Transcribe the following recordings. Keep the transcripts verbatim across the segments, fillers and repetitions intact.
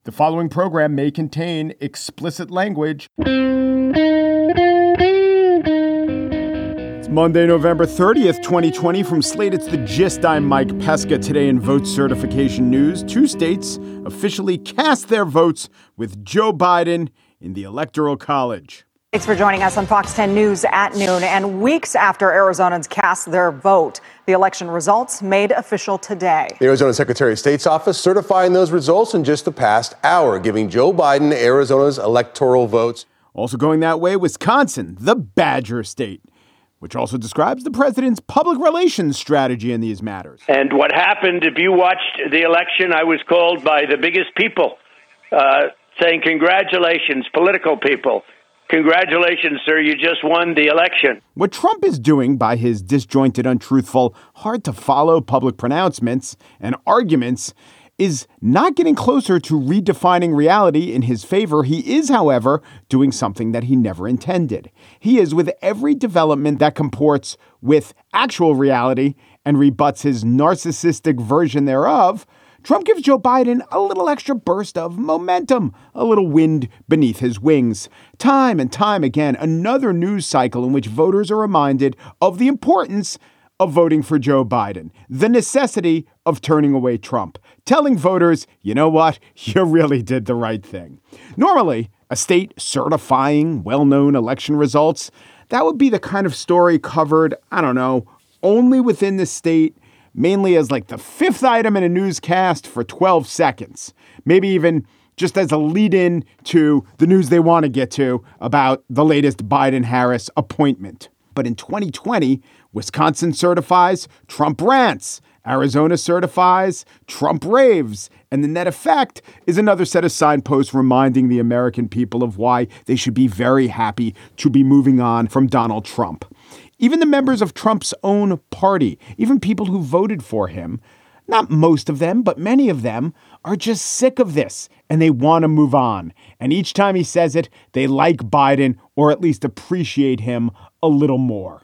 The following program may contain explicit language. It's Monday, November thirtieth, twenty twenty. From Slate, it's The Gist. I'm Mike Pesca. Today in vote certification news, two states officially cast their votes with Joe Biden in the Electoral College. Thanks for joining us on Fox ten News at noon. And weeks after Arizonans cast their vote, the election results made official today. The Arizona Secretary of State's office certifying those results in just the past hour, giving Joe Biden Arizona's electoral votes. Also going that way, Wisconsin, the Badger State, which also describes the president's public relations strategy in these matters. And what happened, if you watched the election, I was called by the biggest people uh, saying, congratulations, political people. Congratulations, sir. You just won the election. What Trump is doing by his disjointed, untruthful, hard to follow public pronouncements and arguments is not getting closer to redefining reality in his favor. He is, however, doing something that he never intended. He is, with every development that comports with actual reality and rebuts his narcissistic version thereof, Trump gives Joe Biden a little extra burst of momentum, a little wind beneath his wings. Time and time again, another news cycle in which voters are reminded of the importance of voting for Joe Biden, the necessity of turning away Trump, telling voters, you know what, you really did the right thing. Normally, a state certifying well-known election results, that would be the kind of story covered, I don't know, only within the state, mainly as like the fifth item in a newscast for twelve seconds, maybe even just as a lead in to the news they want to get to about the latest Biden-Harris appointment. But in twenty twenty, Wisconsin certifies, Trump rants. Arizona certifies, Trump raves. And the net effect is another set of signposts reminding the American people of why they should be very happy to be moving on from Donald Trump. Even the members of Trump's own party, even people who voted for him, not most of them, but many of them are just sick of this and they want to move on. And each time he says it, they like Biden or at least appreciate him a little more.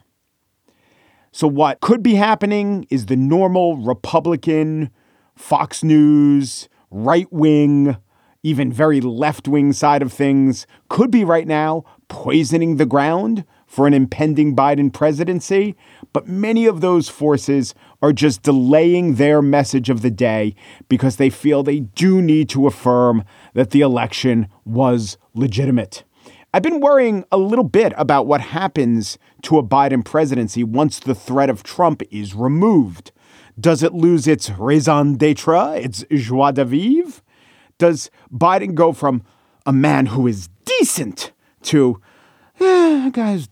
So what could be happening is the normal Republican, Fox News, right-wing, even very left-wing side of things could be right now poisoning the ground for an impending Biden presidency. But many of those forces are just delaying their message of the day because they feel they do need to affirm that the election was legitimate. I've been worrying a little bit about what happens to a Biden presidency once the threat of Trump is removed. Does it lose its raison d'etre, its joie de vivre? Does Biden go from a man who is decent to, eh, a guy's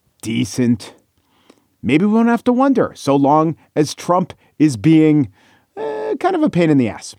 decent? Maybe we won't have to wonder, so long as Trump is being eh, kind of a pain in the ass.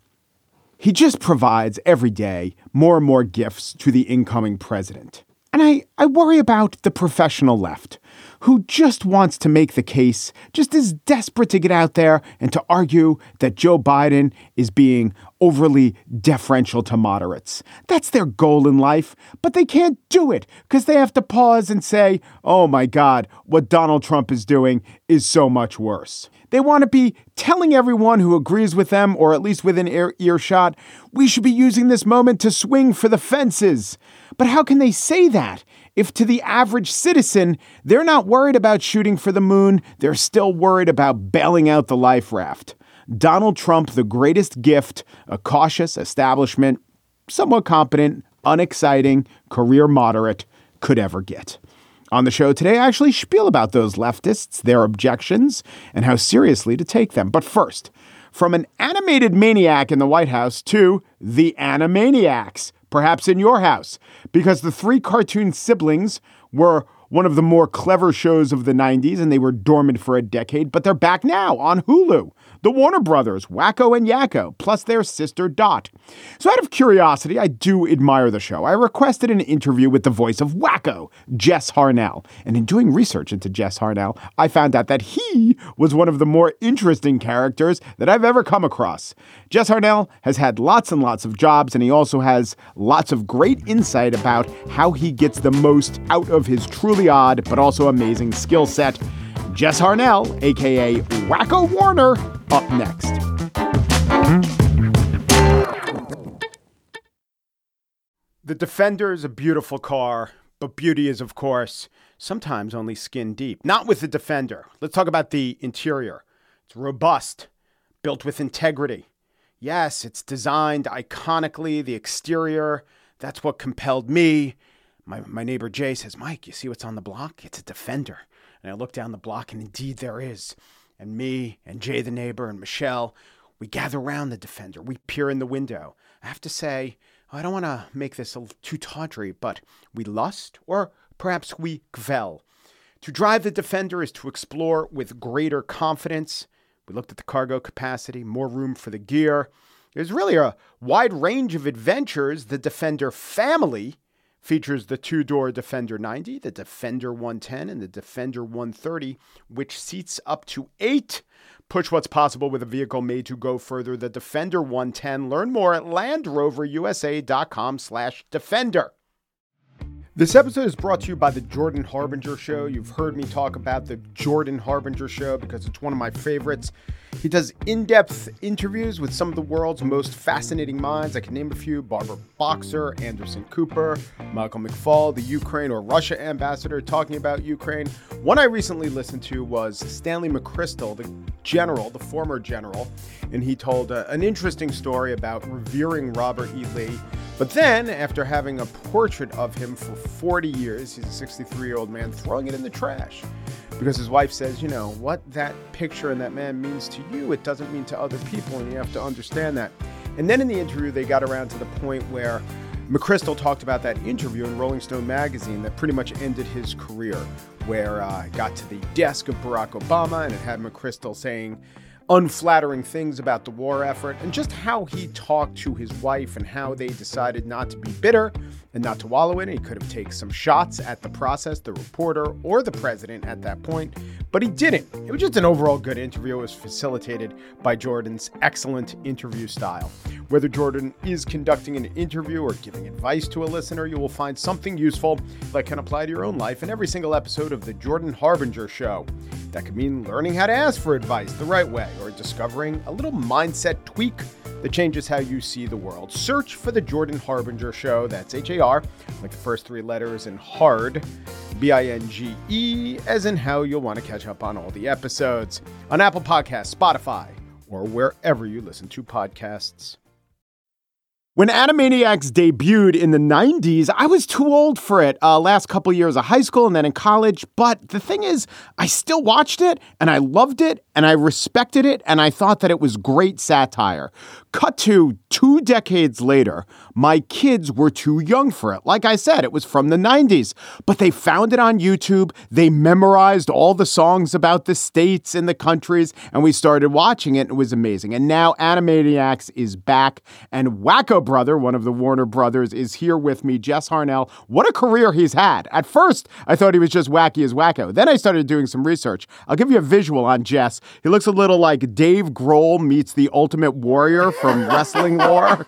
He just provides every day more and more gifts to the incoming president. And I, I worry about the professional left, who just wants to make the case, just is desperate to get out there and to argue that Joe Biden is being overly deferential to moderates. That's their goal in life, but they can't do it because they have to pause and say, oh my God, what Donald Trump is doing is so much worse. They want to be telling everyone who agrees with them, or at least within ear- earshot, we should be using this moment to swing for the fences. But how can they say that if to the average citizen, they're not worried about shooting for the moon, they're still worried about bailing out the life raft? Donald Trump, the greatest gift a cautious establishment, somewhat competent, unexciting, career moderate could ever get. On the show today, I actually spiel about those leftists, their objections, and how seriously to take them. But first, from an animated maniac in the White House to the Animaniacs, perhaps in your house, because the three cartoon siblings were one of the more clever shows of the nineties, and they were dormant for a decade, but they're back now on Hulu. The Warner Brothers, Wacko and Yakko, plus their sister Dot. So out of curiosity, I do admire the show. I requested an interview with the voice of Wacko, Jess Harnell. And in doing research into Jess Harnell, I found out that he was one of the more interesting characters that I've ever come across. Jess Harnell has had lots and lots of jobs, and he also has lots of great insight about how he gets the most out of his truly odd but also amazing skill set. Jess Harnell, a k a. Wacko Warner, up next. The Defender is a beautiful car, but beauty is, of course, sometimes only skin deep. Not with the Defender. Let's talk about the interior. It's robust, built with integrity. Yes, it's designed iconically. The exterior, that's what compelled me. My, my neighbor Jay says, Mike, you see what's on the block? It's a Defender. And I look down the block, and indeed there is. And me and Jay the neighbor and Michelle, we gather around the Defender. We peer in the window. I have to say, I don't want to make this a too tawdry, but we lust, or perhaps we gvel. To drive the Defender is to explore with greater confidence. We looked at the cargo capacity, more room for the gear. There's really a wide range of adventures. The Defender family features the two-door Defender ninety, the Defender one ten, and the Defender one thirty, which seats up to eight. Push what's possible with a vehicle made to go further. The Defender one ten. Learn more at LandRoverUSA.com slash Defender. This episode is brought to you by the Jordan Harbinger Show. You've heard me talk about the Jordan Harbinger Show because it's one of my favorites. He does in-depth interviews with some of the world's most fascinating minds. I can name a few: Barbara Boxer, Anderson Cooper, Michael McFaul, the Ukraine or Russia ambassador talking about Ukraine. One I recently listened to was Stanley McChrystal, the general, the former general, and he told uh, an interesting story about revering Robert E. Lee. But then, after having a portrait of him for forty years, he's a sixty-three-year-old man, throwing it in the trash. Because his wife says, you know, what that picture and that man means to you, it doesn't mean to other people, and you have to understand that. And then in the interview, they got around to the point where McChrystal talked about that interview in Rolling Stone magazine that pretty much ended his career, where uh, it got to the desk of Barack Obama, and it had McChrystal saying unflattering things about the war effort, and just how he talked to his wife and how they decided not to be bitter and not to wallow in it. He could have taken some shots at the process, the reporter, or the president at that point, but he didn't. It was just an overall good interview. It was facilitated by Jordan's excellent interview style. Whether Jordan is conducting an interview or giving advice to a listener, you will find something useful that can apply to your own life in every single episode of The Jordan Harbinger Show. That could mean learning how to ask for advice the right way, or discovering a little mindset tweak that changes how you see the world. Search for The Jordan Harbinger Show. That's H A R, like the first three letters, and hard, B I N G E, as in how you'll want to catch up on all the episodes on Apple Podcasts, Spotify, or wherever you listen to podcasts. When Animaniacs debuted in the nineties, I was too old for it. Uh, last couple years of high school and then in college. But the thing is, I still watched it and I loved it and I respected it and I thought that it was great satire. Cut to two decades later, my kids were too young for it. Like I said, it was from the nineties, but they found it on YouTube. They memorized all the songs about the states and the countries, and we started watching it. And it was amazing. And now Animaniacs is back, and Wacko Brother, one of the Warner brothers, is here with me, Jess Harnell. What a career he's had. At first, I thought he was just wacky as Wacko. Then I started doing some research. I'll give you a visual on Jess. He looks a little like Dave Grohl meets the Ultimate Warrior from Wrestling War.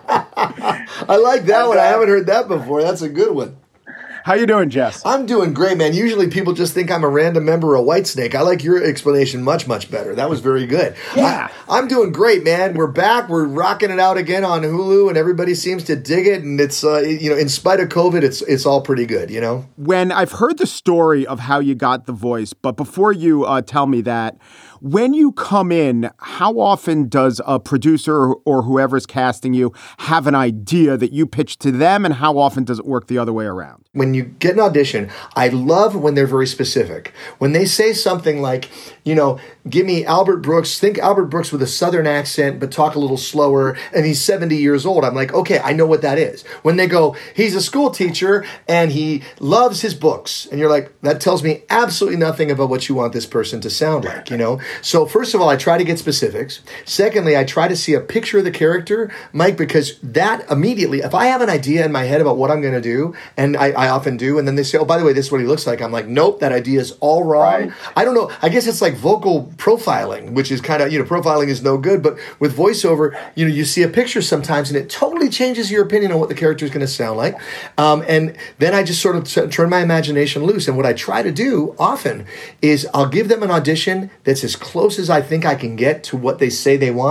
I like that one. I haven't heard that before. That's a good one. How you doing, Jess? I'm doing great, man. Usually people just think I'm a random member of Whitesnake. I like your explanation much, much better. That was very good. Yeah. I, I'm doing great, man. We're back. We're rocking it out again on Hulu, and everybody seems to dig it. And it's, uh, you know, in spite of COVID, it's it's all pretty good, you know? When I've heard the story of how you got the voice, but before you uh, tell me that, when you come in, how often does a producer or whoever's casting you have an idea that you pitch to them, and how often does it work the other way around? When you get an audition, I love when they're very specific. When they say something like, you know, give me Albert Brooks, think Albert Brooks with a Southern accent, but talk a little slower, and he's seventy years old. I'm like, okay, I know what that is. When they go, he's a school teacher, and he loves his books, and you're like, that tells me absolutely nothing about what you want this person to sound like, you know? So first of all, I try to get specifics. Secondly, I try to see a picture of the character, Mike, because that immediately, if I have an idea in my head about what I'm going to do, and I, I often do, and then they say, oh, by the way, this is what he looks like. I'm like, nope, that idea is all wrong. Right. I don't know. I guess it's like vocal profiling, which is kind of, you know, profiling is no good, but with voiceover, you know, you see a picture sometimes and it totally changes your opinion on what the character is going to sound like. Um, and then I just sort of turn my imagination loose. And what I try to do often is I'll give them an audition that's as close as I think I can get to what they say they want.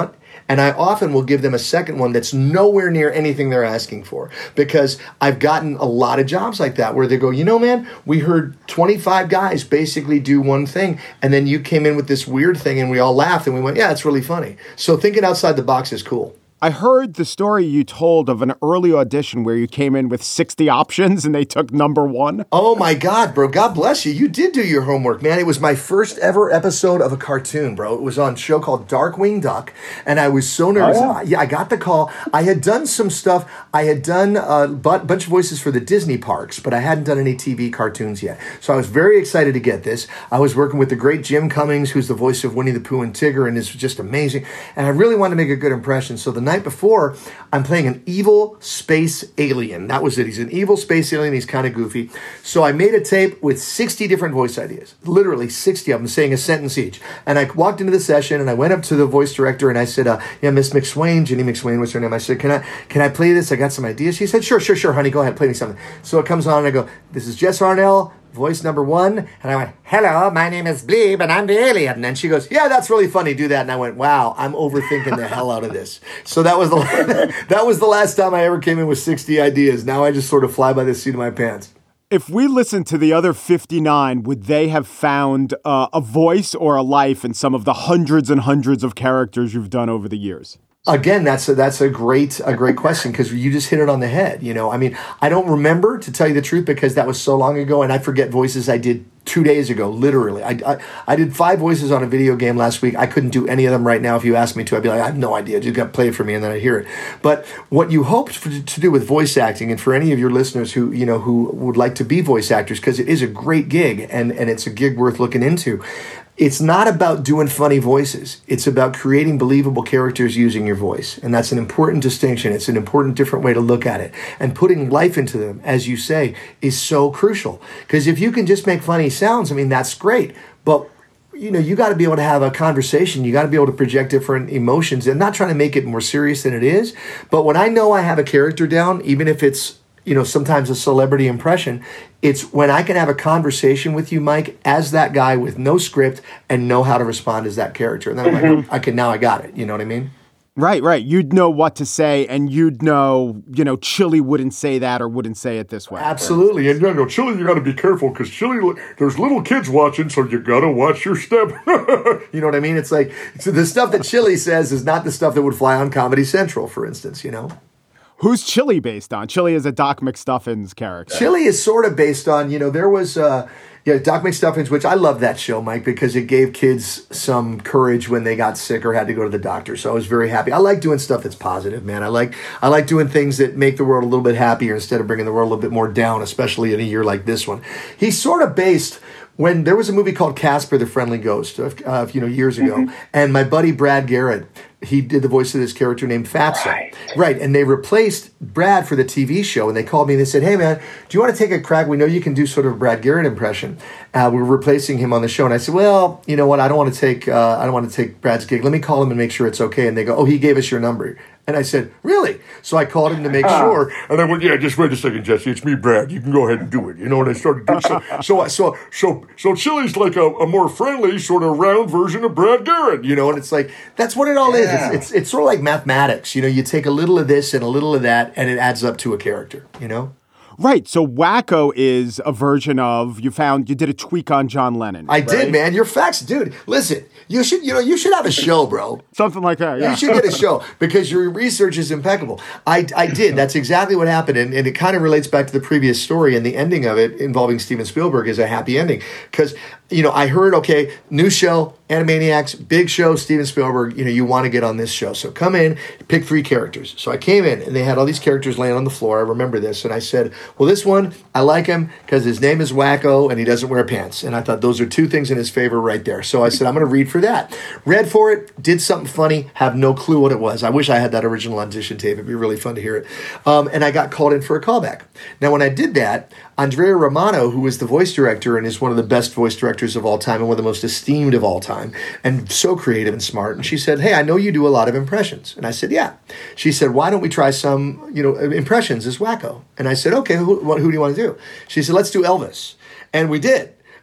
And I often will give them a second one that's nowhere near anything they're asking for, because I've gotten a lot of jobs like that where they go, you know, man, we heard twenty-five guys basically do one thing, and then you came in with this weird thing and we all laughed and we went, yeah, it's really funny. So thinking outside the box is cool. I heard the story you told of an early audition where you came in with sixty options and they took number one. Oh my God, bro. God bless you. You did do your homework, man. It was my first ever episode of a cartoon, bro. It was on a show called Darkwing Duck, and I was so nervous. Oh, yeah. yeah, I got the call. I had done some stuff. I had done a bunch of voices for the Disney parks, but I hadn't done any T V cartoons yet. So I was very excited to get this. I was working with the great Jim Cummings, who's the voice of Winnie the Pooh and Tigger, and is just amazing. And I really wanted to make a good impression. So the night before, I'm playing an evil space alien. That was it. He's an evil space alien. He's kind of goofy. So I made a tape with sixty different voice ideas, literally sixty of them, saying a sentence each. And I walked into the session and I went up to the voice director and I said, uh, yeah, Miss McSwain, Jenny McSwain was her name. I said, can I can I play this? I got some ideas. She said, sure, sure, sure, honey, go ahead, play me something. So it comes on and I go, this is Jess Arnell, voice number one. And I went, hello, my name is Bleeb and I'm the alien. And she goes, yeah, that's really funny. Do that. And I went, wow, I'm overthinking the hell out of this. So that was the that was the last time I ever came in with sixty ideas. Now I just sort of fly by the seat of my pants. If we listened to the other fifty-nine, would they have found uh, a voice or a life in some of the hundreds and hundreds of characters you've done over the years? Again, that's a, that's a great a great question, because you just hit it on the head. You know, I mean, I don't remember, to tell you the truth, because that was so long ago, and I forget voices I did two days ago, literally. I, I I did five voices on a video game last week. I couldn't do any of them right now. If you asked me to, I'd be like, I have no idea. You got to play it for me, and then I hear it. But what you hope for, to do with voice acting, and for any of your listeners who, you know, who would like to be voice actors, because it is a great gig, and, and it's a gig worth looking into, it's not about doing funny voices. It's about creating believable characters using your voice. And that's an important distinction. It's an important different way to look at it. And putting life into them, as you say, is so crucial. Because if you can just make funny sounds, I mean, that's great. But you know, you got to be able to have a conversation. You got to be able to project different emotions. And not trying to make it more serious than it is. But when I know I have a character down, even if it's, you know, sometimes a celebrity impression, it's when I can have a conversation with you, Mike, as that guy with no script and know how to respond as that character. And then I'm like, oh, I can, now I got it. You know what I mean? Right, right. You'd know what to say, and you'd know, you know, Chili wouldn't say that or wouldn't say it this way. Absolutely. And you know, Chili, you got to be careful, because Chili, there's little kids watching, so you got to watch your step. You know what I mean? It's like, so the stuff that Chili says is not the stuff that would fly on Comedy Central, for instance, you know? Who's Chili based on? Chili is a Doc McStuffins character. Chili is sort of based on, you know, there was, uh, yeah, Doc McStuffins, which I love that show, Mike, because it gave kids some courage when they got sick or had to go to the doctor. So I was very happy. I like doing stuff that's positive, man. I like I like doing things that make the world a little bit happier instead of bringing the world a little bit more down, especially in a year like this one. He's sort of based... When there was a movie called Casper the Friendly Ghost, uh, you know, years ago, mm-hmm. and my buddy Brad Garrett, he did the voice of this character named Fatso. Right. right. And they replaced Brad for the T V show, and they called me and they said, hey, man, do you want to take a crack? We know you can do sort of a Brad Garrett impression. Uh, we're replacing him on the show. And I said, well, you know what? I don't want to take uh, I don't want to take Brad's gig. Let me call him and make sure it's okay. And they go, oh, he gave us your number. And I said, really? So I called him to make uh, sure. And I went, yeah, just wait a second, Jesse. It's me, Brad. You can go ahead and do it. You know, and I started doing so. So, so, so, so Chili's like a, a more friendly, sort of round version of Brad Garrett, you know? And it's like, that's what it all yeah. is. It's, it's, it's sort of like mathematics. You know, you take a little of this and a little of that, and it adds up to a character, you know? Right. So Wacko is a version of, you found, you did a tweak on John Lennon. I right? did, man. Your facts, dude. Listen, you should, you know, you should have a show, bro. Something like that, yeah. You should get a show, because your research is impeccable. I, I did. That's exactly what happened. And, and it kind of relates back to the previous story, and the ending of it involving Steven Spielberg is a happy ending. Because, you know, I heard, okay, new show, Animaniacs, big show, Steven Spielberg, you know, you want to get on this show. So come in, pick three characters. So I came in, and they had all these characters laying on the floor. I remember this. And I said, well, this one, I like him because his name is Wacko, and he doesn't wear pants. And I thought those are two things in his favor right there. So I said, I'm going to read for that. Read for it, did something funny, have no clue what it was. I wish I had that original audition tape. It'd be really fun to hear it. Um, and I got called in for a callback. Now, when I did that, Andrea Romano, who is the voice director and is one of the best voice directors of all time and one of the most esteemed of all time, and so creative and smart. And she said, hey, I know you do a lot of impressions. And I said, yeah. She said, why don't we try some, you know, impressions as Wacko? And I said, okay, who, who do you want to do? She said, let's do Elvis. And we did.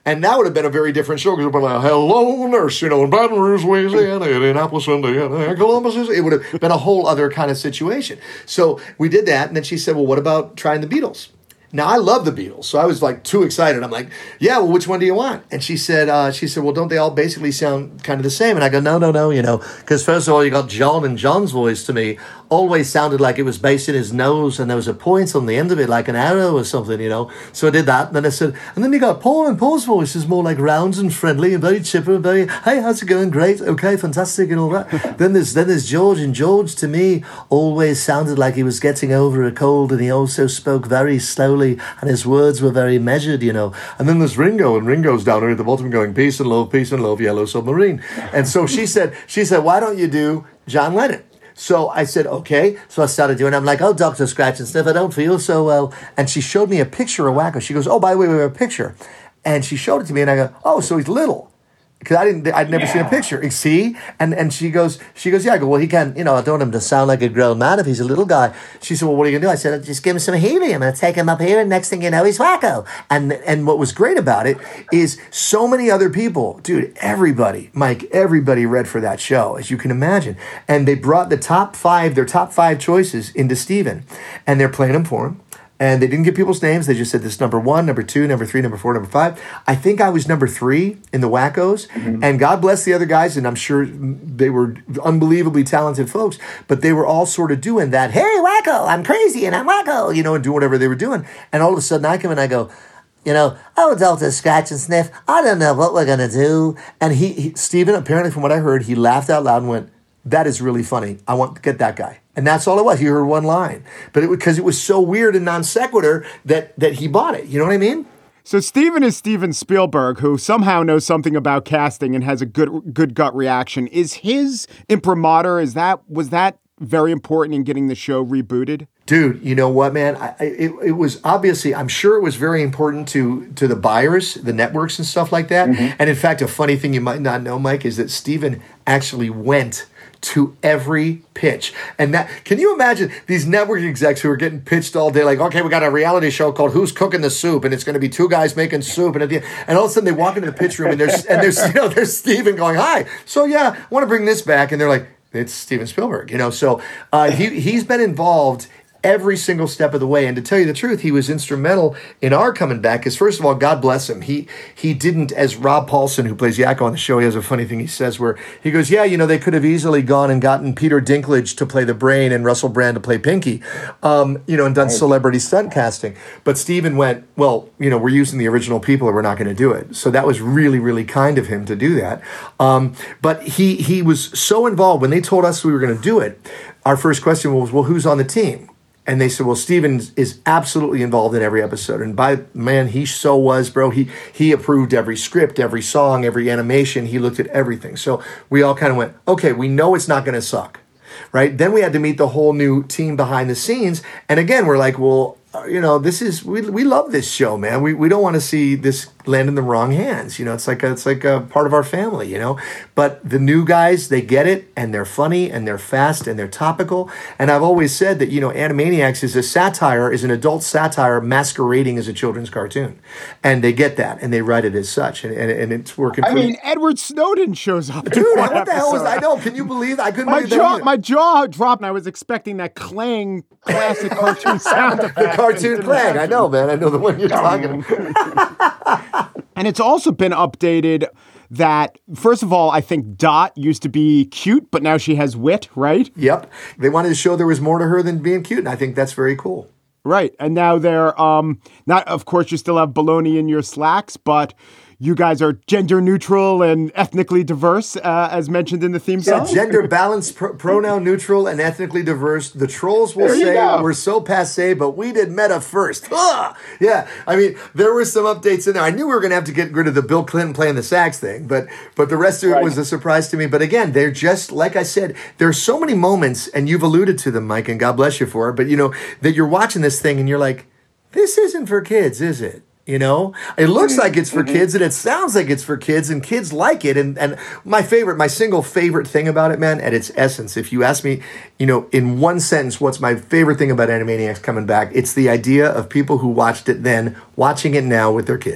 And that would have been a very different show because it would have been like, hello, nurse, you know, in Baton Rouge, Louisiana, Indianapolis, Indiana, Columbus. It would have been a whole other kind of situation. So we did that. And then she said, well, what about trying the Beatles? Now, I love the Beatles, so I was like too excited. I'm like, yeah, well, which one do you want? And she said, uh, she said, well, don't they all basically sound kind of the same? And I go, no, no, no, you know, because first of all, you got John, and John's voice to me always sounded like it was based in his nose, and there was a point on the end of it, like an arrow or something, you know. So I did that, and then I said, and then you got Paul, and Paul's voice is more like round and friendly and very chipper, and very, hey, how's it going? Great, okay, fantastic, and all that. then there's then there's George, and George to me always sounded like he was getting over a cold, and he also spoke very slowly, and his words were very measured, you know. And then there's Ringo, and Ringo's down there at the bottom going, peace and love, peace and love, Yellow Submarine. And so she said, she said, why don't you do John Lennon? So I said, okay. So I started doing it. I'm like, oh, Doctor Scratch and Sniff, I don't feel so well. And she showed me a picture of Wacko. She goes, oh, by the way, we have a picture. And she showed it to me, and I go, oh, so he's little. Because I didn't, I'd never yeah. seen a picture. See? And and she goes, she goes, yeah. I go, well, he can't, you know, I don't want him to sound like a grown man if he's a little guy. She said, well, what are you going to do? I said, just give him some helium and take him up here, and next thing you know, he's Wacko. And and what was great about it is so many other people, dude, everybody, Mike, everybody read for that show, as you can imagine. And they brought the top five, their top five choices into Steven, and they're playing them for him. And they didn't give people's names. They just said this number one, number two, number three, number four, number five. I think I was number three in the Wackos. Mm-hmm. And God bless the other guys. And I'm sure they were unbelievably talented folks. But they were all sort of doing that, hey, Wacko, I'm crazy and I'm Wacko, you know, and doing whatever they were doing. And all of a sudden I come and I go, you know, oh, Doctor Scratch and Sniff, I don't know what we're going to do. And he, he, Steven, apparently from what I heard, he laughed out loud and went, that is really funny. I want to get that guy. And that's all it was. He heard one line. But it because it was so weird and non sequitur that that he bought it. You know what I mean? So Steven is Steven Spielberg, who somehow knows something about casting and has a good good gut reaction. Is his imprimatur, is that was that very important in getting the show rebooted? Dude, you know what, man? I, it, it was obviously, I'm sure it was very important to to the buyers, the networks and stuff like that. Mm-hmm. And in fact, a funny thing you might not know, Mike, is that Steven actually went to every pitch. And that, can you imagine these network execs who are getting pitched all day, like, okay, we got a reality show called Who's Cooking the Soup, and it's going to be two guys making soup, and at the end, and all of a sudden they walk into the pitch room and there's and there's you know there's Steven going, hi, so yeah, I want to bring this back, and they're like, it's Steven Spielberg, you know. So uh, he he's been involved every single step of the way. And to tell you the truth, he was instrumental in our coming back. Because first of all, God bless him. He he didn't, as Rob Paulson, who plays Yakko on the show, he has a funny thing he says where he goes, yeah, you know, they could have easily gone and gotten Peter Dinklage to play the Brain and Russell Brand to play Pinky, um, you know, and done celebrity stunt casting. But Steven went, well, you know, we're using the original people and we're not going to do it. So that was really, really kind of him to do that. Um, but he he was so involved. When they told us we were going to do it, our first question was, well, who's on the team? And they said, well, Steven is absolutely involved in every episode. And by man, he so was, bro. He he approved every script, every song, every animation. He looked at everything. So we all kind of went, okay, we know it's not going to suck, right? Then we had to meet the whole new team behind the scenes. And again, we're like, well, you know, this is, we we love this show, man. We we don't want to see this land in the wrong hands. You know, it's like a, it's like a part of our family, you know. But the new guys, they get it, and they're funny, and they're fast, and they're topical. And I've always said that, you know, Animaniacs is a satire, is an adult satire masquerading as a children's cartoon. And they get that, and they write it as such. And and, and it's working. I mean, me. Edward Snowden shows up. Dude, what episode. The hell was I know? Can you believe that? I couldn't my believe jaw, that My jaw dropped, and I was expecting that clang classic cartoon sound effect. The cartoon clang. I know, man. I know the one you're talking about. And it's also been updated that, first of all, I think Dot used to be cute, but now she has wit, right? Yep. They wanted to show there was more to her than being cute, and I think that's very cool. Right. And now they're, um, not, of course, you still have baloney in your slacks, but you guys are gender neutral and ethnically diverse, uh, as mentioned in the theme song. Yeah, gender balanced, pr- pronoun neutral, and ethnically diverse. The trolls will say we're so passé, but we did meta first. Ugh! Yeah, I mean, there were some updates in there. I knew we were going to have to get rid of the Bill Clinton playing the sax thing, but but the rest of it right. was a surprise to me. But again, they're just, like I said, there's so many moments, and you've alluded to them, Mike, and God bless you for it, but you know, that you're watching this thing and you're like, this isn't for kids, is it? You know, it looks mm-hmm. like it's for mm-hmm. kids and it sounds like it's for kids and kids like it. And and my favorite, my single favorite thing about it, man, at its essence, if you ask me, you know, in one sentence, what's my favorite thing about Animaniacs coming back? It's the idea of people who watched it then, watching it now with their kids.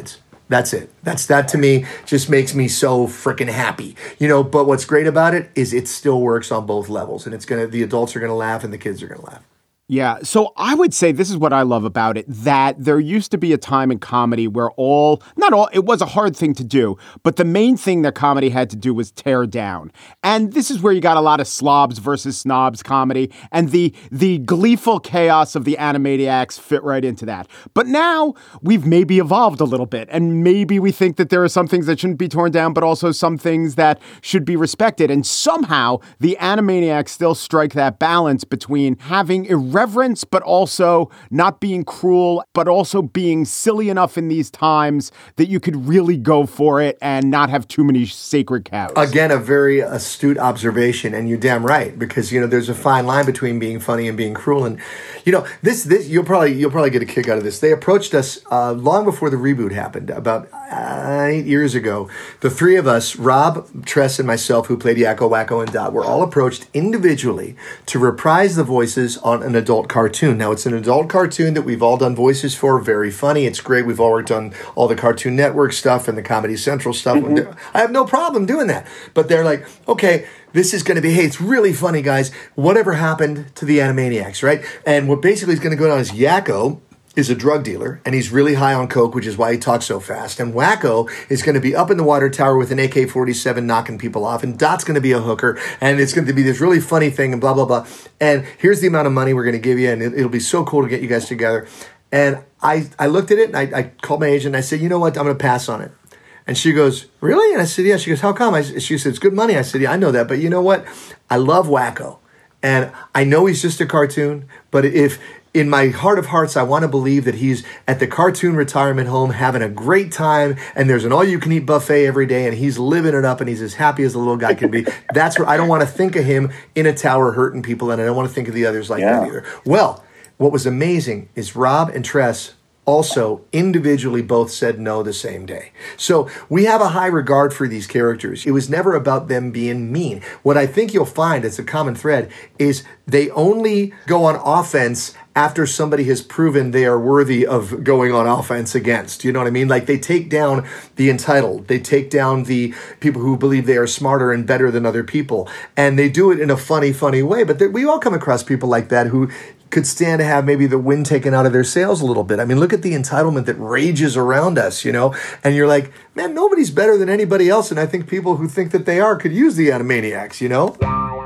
That's it. That's that to me just makes me so freaking happy. You know, but what's great about it is it still works on both levels, and it's going to, the adults are going to laugh and the kids are going to laugh. Yeah. So I would say this is what I love about it, that there used to be a time in comedy where all, not all, it was a hard thing to do, but the main thing that comedy had to do was tear down. And this is where you got a lot of slobs versus snobs comedy, and the the gleeful chaos of the Animaniacs fit right into that. But now we've maybe evolved a little bit, and maybe we think that there are some things that shouldn't be torn down, but also some things that should be respected. And somehow the Animaniacs still strike that balance between having irreverent reverence, but also not being cruel, but also being silly enough in these times that you could really go for it and not have too many sacred cows. Again, a very astute observation, and you're damn right, because, you know, there's a fine line between being funny and being cruel. And, you know, this, this, you'll probably, you'll probably get a kick out of this. They approached us uh, long before the reboot happened, about uh, eight years ago. The three of us, Rob, Tress, and myself, who played Yakko, Wacko, and Dot, were all approached individually to reprise the voices on an adult cartoon. Now, it's an adult cartoon that we've all done voices for. Very funny. It's great. We've all worked on all the Cartoon Network stuff and the Comedy Central stuff. Mm-hmm. I have no problem doing that. But they're like, okay, this is going to be, hey, it's really funny, guys. Whatever happened to the Animaniacs, right? And what basically is going to go down is Yakko is a drug dealer, and he's really high on coke, which is why he talks so fast. And Wacko is going to be up in the water tower with an A K forty-seven knocking people off, and Dot's going to be a hooker, and it's going to be this really funny thing, and blah, blah, blah. And here's the amount of money we're going to give you, and it, it'll be so cool to get you guys together. And I, I looked at it, and I, I called my agent, and I said, you know what, I'm going to pass on it. And she goes, really? And I said, yeah. She goes, how come? I, she said, it's good money. I said, yeah, I know that, but you know what? I love Wacko, and I know he's just a cartoon, but if... in my heart of hearts, I want to believe that he's at the cartoon retirement home having a great time, and there's an all-you-can-eat buffet every day, and he's living it up, and he's as happy as a little guy can be. That's where I don't want to think of him in a tower hurting people, and I don't want to think of the others like yeah. that either. Well, what was amazing is Rob and Tress also individually both said no the same day. So we have a high regard for these characters. It was never about them being mean. What I think you'll find as a common thread is they only go on offense after somebody has proven they are worthy of going on offense against. You know what I mean? Like, they take down the entitled. They take down the people who believe they are smarter and better than other people. And they do it in a funny, funny way. But we all come across people like that who could stand to have maybe the wind taken out of their sails a little bit. I mean, look at the entitlement that rages around us, you know? And you're like, man, nobody's better than anybody else. And I think people who think that they are could use the Animaniacs, you know?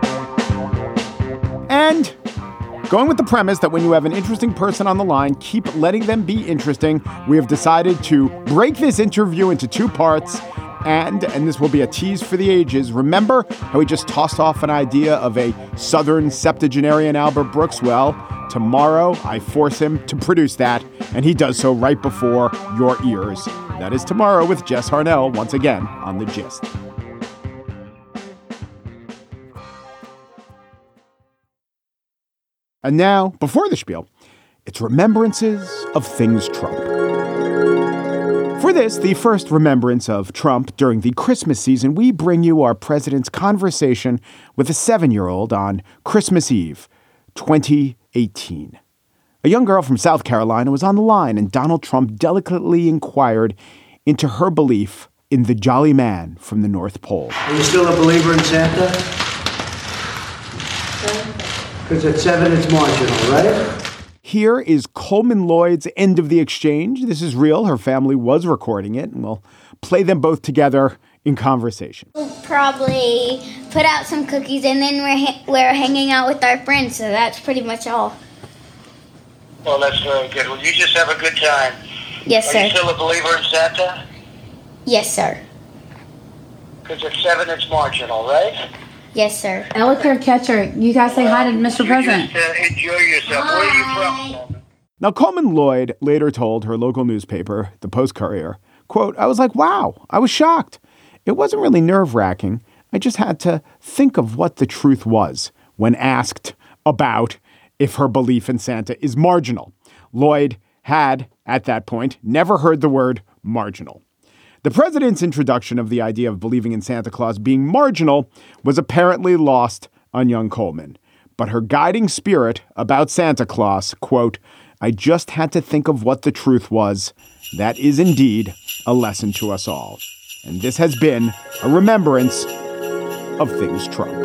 And going with the premise that when you have an interesting person on the line, keep letting them be interesting, we have decided to break this interview into two parts. And, and this will be a tease for the ages, remember how we just tossed off an idea of a Southern septuagenarian Albert Brooks? Well, tomorrow I force him to produce that, and he does so right before your ears. That is tomorrow with Jess Harnell, once again on The Gist. And now, before the spiel, it's remembrances of things Trump. For this, the first remembrance of Trump during the Christmas season, we bring you our president's conversation with a seven-year-old on Christmas Eve, twenty eighteen. A young girl from South Carolina was on the line, and Donald Trump delicately inquired into her belief in the jolly man from the North Pole. Are you still a believer in Santa? Because at seven, it's marginal, right? Here is Coleman Lloyd's end of the exchange. This is real. Her family was recording it, and we'll play them both together in conversation. We'll probably put out some cookies, and then we're ha- we're hanging out with our friends, so that's pretty much all. Well, that's very good. Well, you just have a good time. Yes, sir. Are you still a believer in Santa? Yes, sir. Because at seven, it's marginal, right? Yes, sir. Ella Claire Ketcher, you guys say hi to Mister You President. Just, uh, enjoy yourself. Where are you from? Now, Coleman Lloyd later told her local newspaper, the Post-Courier, quote, I was like, wow, I was shocked. It wasn't really nerve-wracking. I just had to think of what the truth was when asked about if her belief in Santa is marginal. Lloyd had, at that point, never heard the word marginal. The president's introduction of the idea of believing in Santa Claus being marginal was apparently lost on young Coleman. But her guiding spirit about Santa Claus, quote, I just had to think of what the truth was. That is indeed a lesson to us all. And this has been a remembrance of things Trump.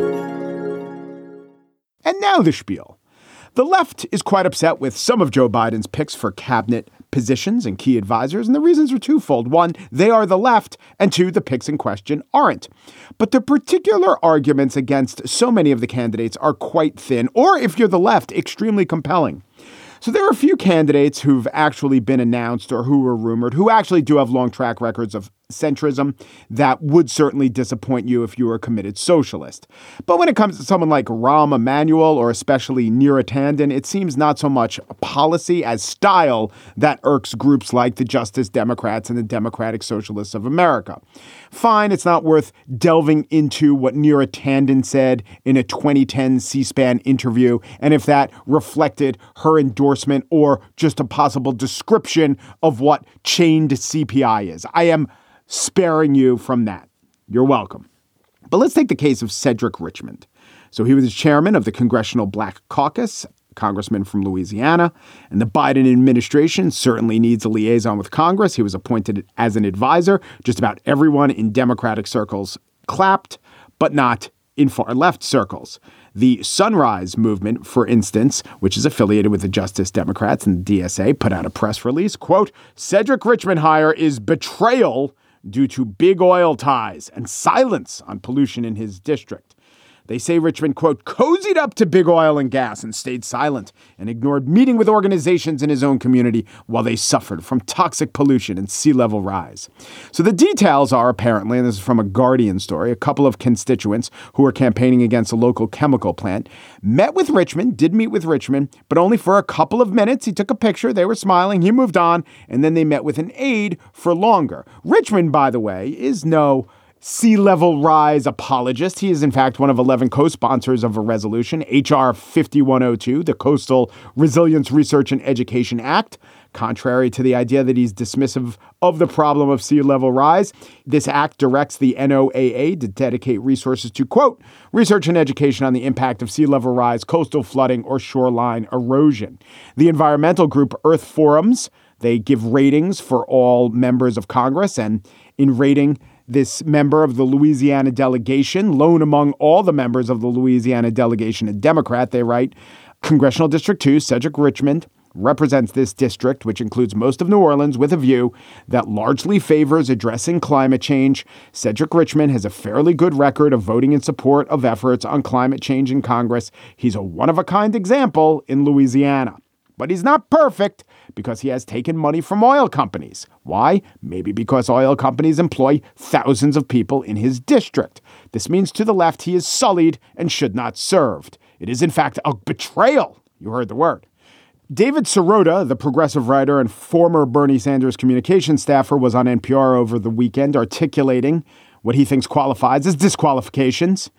And now the spiel. The left is quite upset with some of Joe Biden's picks for cabinet positions and key advisors, and the reasons are twofold. One, they are the left, and two, the picks in question aren't. But the particular arguments against so many of the candidates are quite thin, or if you're the left, extremely compelling. So there are a few candidates who've actually been announced or who were rumored who actually do have long track records of centrism that would certainly disappoint you if you were a committed socialist. But when it comes to someone like Rahm Emanuel or especially Neera Tanden, it seems not so much policy as style that irks groups like the Justice Democrats and the Democratic Socialists of America. Fine, it's not worth delving into what Neera Tanden said in a twenty ten C-SPAN interview and if that reflected her endorsement or just a possible description of what chained C P I is. I am sparing you from that. You're welcome. But let's take the case of Cedric Richmond. So he was chairman of the Congressional Black Caucus, congressman from Louisiana, and the Biden administration certainly needs a liaison with Congress. He was appointed as an advisor. Just about everyone in Democratic circles clapped, but not in far left circles. The Sunrise Movement, for instance, which is affiliated with the Justice Democrats and the D S A, put out a press release, quote, Cedric Richmond hire is betrayal due to big oil ties and silence on pollution in his district. They say Richmond, quote, cozied up to big oil and gas and stayed silent and ignored meeting with organizations in his own community while they suffered from toxic pollution and sea level rise. So the details are apparently, and this is from a Guardian story, a couple of constituents who were campaigning against a local chemical plant met with Richmond, did meet with Richmond, but only for a couple of minutes. He took a picture. They were smiling. He moved on. And then they met with an aide for longer. Richmond, by the way, is no sea level rise apologist. He is, in fact, one of eleven co-sponsors of a resolution, H R fifty-one oh two, the Coastal Resilience Research and Education Act. Contrary to the idea that he's dismissive of the problem of sea level rise, this act directs the N O A A to dedicate resources to, quote, research and education on the impact of sea level rise, coastal flooding, or shoreline erosion. The environmental group Earth Forums, they give ratings for all members of Congress, and in rating this member of the Louisiana delegation, lone among all the members of the Louisiana delegation, a Democrat, they write, Congressional District two, Cedric Richmond, represents this district, which includes most of New Orleans, with a view that largely favors addressing climate change. Cedric Richmond has a fairly good record of voting in support of efforts on climate change in Congress. He's a one-of-a-kind example in Louisiana. But he's not perfect because he has taken money from oil companies. Why? Maybe because oil companies employ thousands of people in his district. This means to the left he is sullied and should not served. It is, in fact, a betrayal. You heard the word. David Sirota, the progressive writer and former Bernie Sanders communications staffer, was on N P R over the weekend articulating what he thinks qualifies as disqualifications.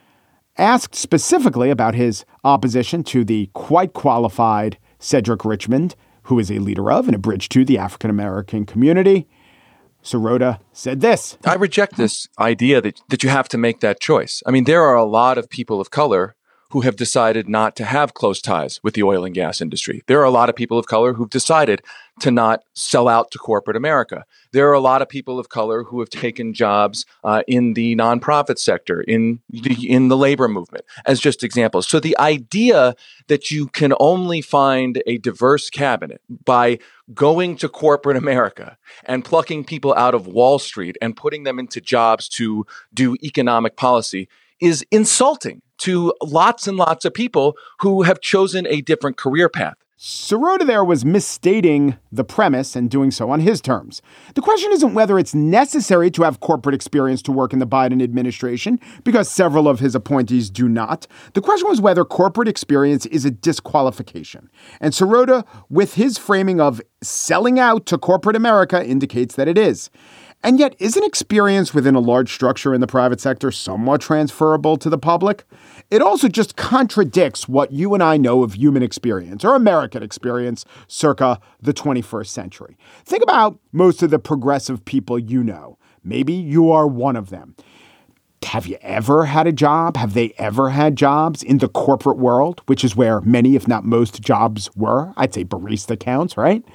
Asked specifically about his opposition to the quite qualified Cedric Richmond, who is a leader of and a bridge to the African-American community, Sirota said this. I reject this idea that, that you have to make that choice. I mean, there are a lot of people of color who have decided not to have close ties with the oil and gas industry. There are a lot of people of color who've decided to not sell out to corporate America. There are a lot of people of color who have taken jobs uh, in the nonprofit sector, in the, in the labor movement, as just examples. So the idea that you can only find a diverse cabinet by going to corporate America and plucking people out of Wall Street and putting them into jobs to do economic policy is insulting to lots and lots of people who have chosen a different career path. Sirota there was misstating the premise and doing so on his terms. The question isn't whether it's necessary to have corporate experience to work in the Biden administration, because several of his appointees do not. The question was whether corporate experience is a disqualification. And Sirota, with his framing of selling out to corporate America, indicates that it is. And yet, isn't experience within a large structure in the private sector somewhat transferable to the public? It also just contradicts what you and I know of human experience or American experience circa the twenty-first century. Think about most of the progressive people you know. Maybe you are one of them. Have you ever had a job? Have they ever had jobs in the corporate world, which is where many, if not most, jobs were? I'd say barista counts, right?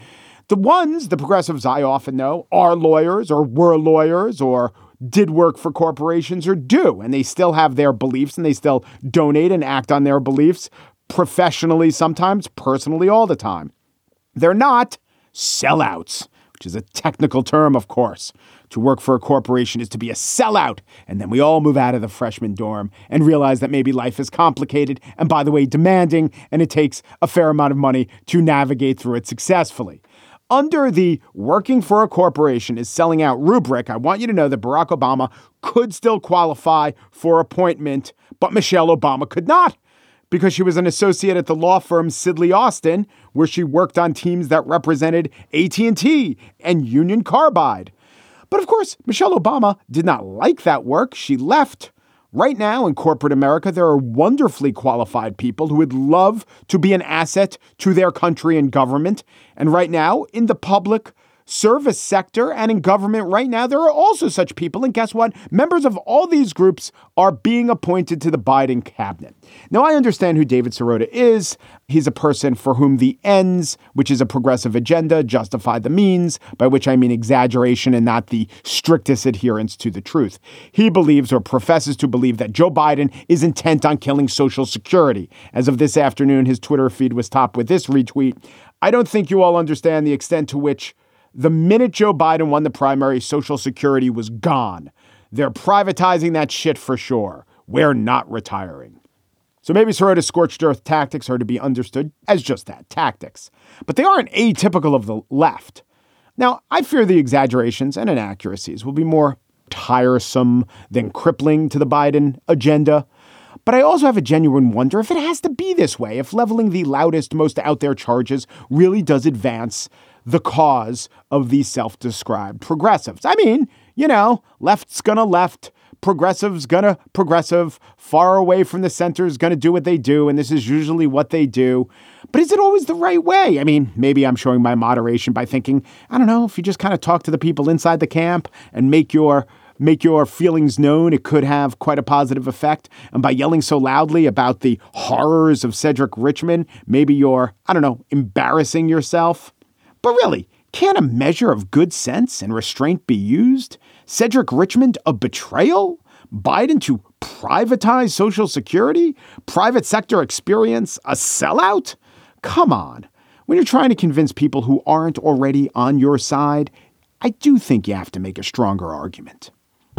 The ones, the progressives I often know, are lawyers or were lawyers or did work for corporations or do, and they still have their beliefs and they still donate and act on their beliefs professionally, sometimes personally, all the time. They're not sellouts, which is a technical term, of course. To work for a corporation is to be a sellout. And then we all move out of the freshman dorm and realize that maybe life is complicated and, by the way, demanding, and it takes a fair amount of money to navigate through it successfully. Under the working for a corporation is selling out rubric, I want you to know that Barack Obama could still qualify for appointment, but Michelle Obama could not, because she was an associate at the law firm Sidley Austin, where she worked on teams that represented A T and T and Union Carbide. But of course, Michelle Obama did not like that work. She left. Right now in corporate America, there are wonderfully qualified people who would love to be an asset to their country and government. And right now in the public service sector and in government right now, there are also such people. And guess what? Members of all these groups are being appointed to the Biden cabinet. Now, I understand who David Sirota is. He's a person for whom the ends, which is a progressive agenda, justify the means, by which I mean exaggeration and not the strictest adherence to the truth. He believes or professes to believe that Joe Biden is intent on killing Social Security. As of this afternoon, his Twitter feed was topped with this retweet. I don't think you all understand the extent to which the minute Joe Biden won the primary, Social Security was gone. They're privatizing that shit for sure. We're not retiring. So maybe Sirota's scorched earth tactics are to be understood as just that, tactics. But they aren't atypical of the left. Now, I fear the exaggerations and inaccuracies will be more tiresome than crippling to the Biden agenda. But I also have a genuine wonder if it has to be this way, if leveling the loudest, most out there charges really does advance the cause of these self-described progressives. I mean, you know, left's gonna left, progressive's gonna progressive, far away from the center's gonna do what they do, and this is usually what they do. But is it always the right way? I mean, maybe I'm showing my moderation by thinking, I don't know, if you just kind of talk to the people inside the camp and make your make your feelings known, it could have quite a positive effect. And by yelling so loudly about the horrors of Cedric Richmond, maybe you're, I don't know, embarrassing yourself. But really, can a measure of good sense and restraint be used? Cedric Richmond, a betrayal? Biden to privatize Social Security? Private sector experience, a sellout? Come on. When you're trying to convince people who aren't already on your side, I do think you have to make a stronger argument.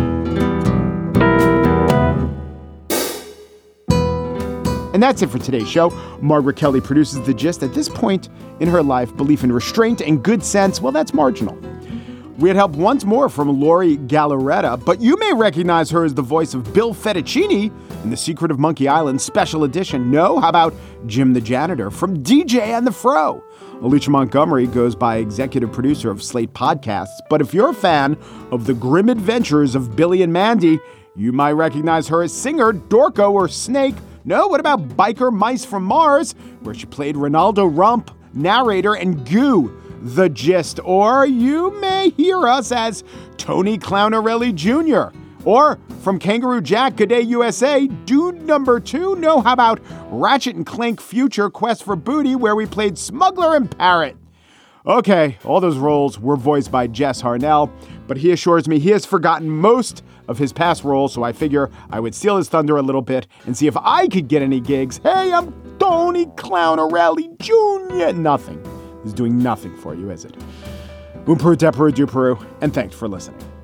And that's it for today's show. Margaret Kelly produces The Gist. At this point in her life, belief in restraint and good sense, well, that's marginal. We had help once more from Lori Galarreta, but you may recognize her as the voice of Bill Fettuccini in The Secret of Monkey Island Special Edition. No, how about Jim the Janitor from D J and the Fro? Alicia Montgomery goes by executive producer of Slate Podcasts. But if you're a fan of the grim adventures of Billy and Mandy, you might recognize her as singer Dorco or Snake. No, what about Biker Mice from Mars, where she played Ronaldo Rump, narrator, and Goo, the Gist? Or you may hear us as Tony Clownarelli Junior Or from Kangaroo Jack, Good Day U S A, Dude Number Two. No, how about Ratchet and Clank Future Quest for Booty, where we played Smuggler and Parrot? Okay, all those roles were voiced by Jess Harnell, but he assures me he has forgotten most of his past roles, so I figure I would steal his thunder a little bit and see if I could get any gigs. Hey, I'm Tony Clownarelli Junior Nothing. He's doing nothing for you, is it? Umperu, Deperu, Duperu, and thanks for listening.